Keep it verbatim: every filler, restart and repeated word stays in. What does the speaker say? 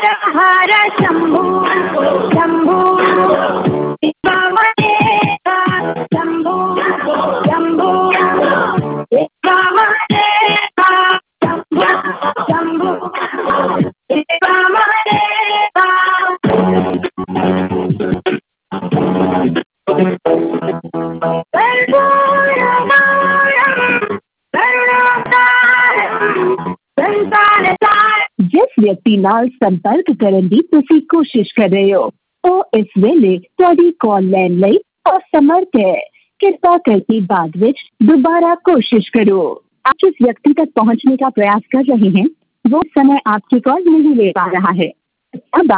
हर शंभू शंभू वामदेवा शंभू शंभू वामदेवा शंभू शंभू वामदेवा। जिस व्यक्ति नाल संपर्क करन दी तुसी कोशिश कर रहे हो ਉਹ ਇਸ ਵੇਲੇ ਤੁਹਾਡੀ ਕਾਲ ਲੈਣ ਲਈ असमर्थ है। कृपया करके बाद विच दोबारा कोशिश करो। आप जिस व्यक्ति तक पहुंचने का प्रयास कर रहे हैं वो समय आपकी कॉल नहीं ले पा रहा है। अब